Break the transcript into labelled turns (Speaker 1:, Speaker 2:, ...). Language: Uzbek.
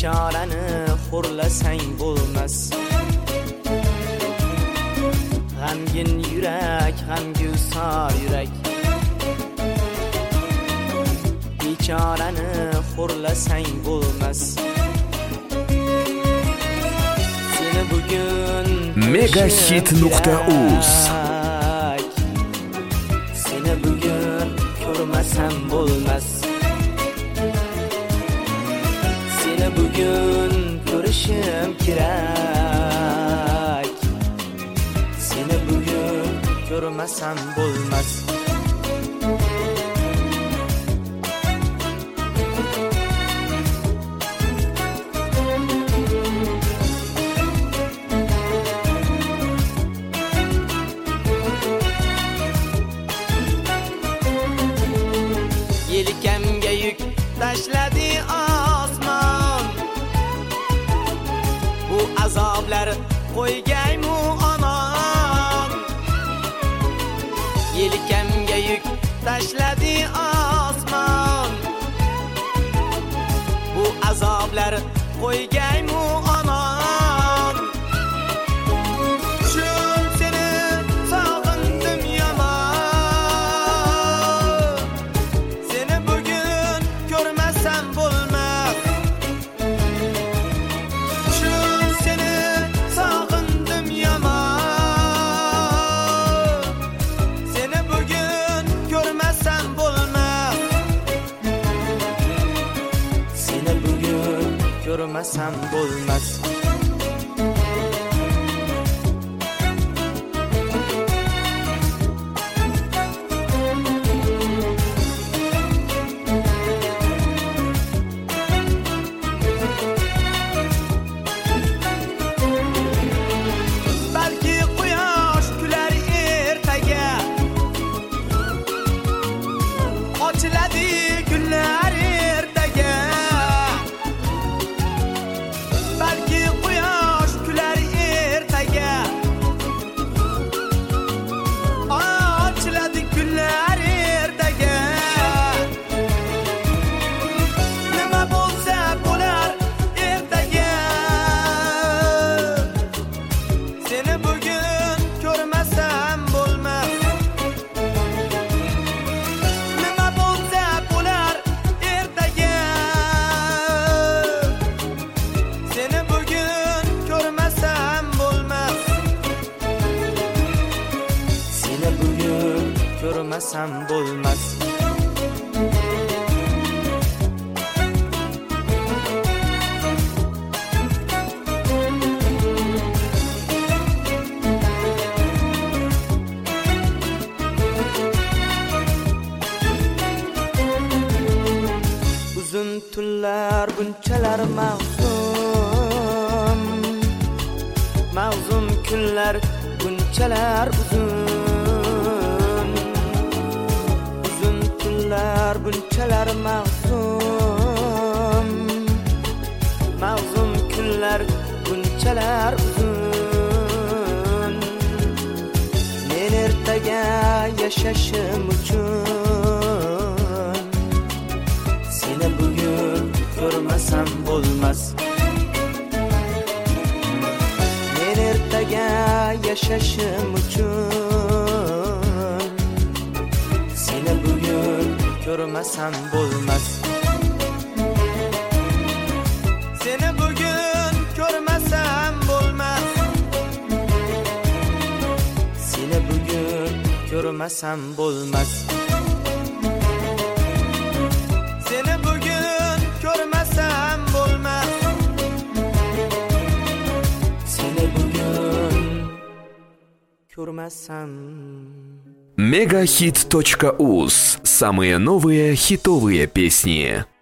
Speaker 1: bechorani xo'rlasang bo'lmas. G'amgin yurak, g'amgusor yurak. Bechorani xo'rlasang bo'lmas. Seni bugun
Speaker 2: megahit.uz
Speaker 1: Seni bugun ko'rmasam bo'lmas. Seni bugun ko'rishim kerak. Seni bugun ko'rmasam bo'lmas. Yelkamga yuk tashladi osmon. Bu azoblar qo'ygaymu onam. Yelkamga yuk tashladi osmon. Bu azoblar qo'ygaymu onam. Shun seni sog'indim yomon. Seni bugun ko'rmasam bo'lmas. Shun seni sog'indim yomon. Seni bugun ko'rmasam bo'lmas. Seni bugun ko'rmasam bo'lmas. Balki quyosh kular ertaga. Ochiladi gullar ertaga. Balki quyosh kular ertaga. Ochiladi gullar ertaga. Nima bo'lsa bo'lar ertaga. Seni bugun ko'rmasam bo'lmas. Nima bo'lsa bo'lar ertaga. Seni bugun ko'rmasam bo'lmas. Seni bugun ko'rmasam bo'lmas. Uzun tunlar bunchalar mahzun. Mahzun kunlar bunchalar uzun. Uzun tunlar bunchalar mahzun. Mahzun kunlar bunchalar uzun. Men ertaga yashashim uchun seni bugun ko'rmasam bo'lmas. Men ertaga yashashim uchun seni bugun ko'rmasam bo'lmas. Seni bugun ko'rmasam bo'lmas. Seni bugun ko'rmasam bo'lmas. Seni bugun ko'rmasam bo'lmas. Seni bugun ko'rmasam.
Speaker 2: megahit.uz. Самые новые хитовые песни.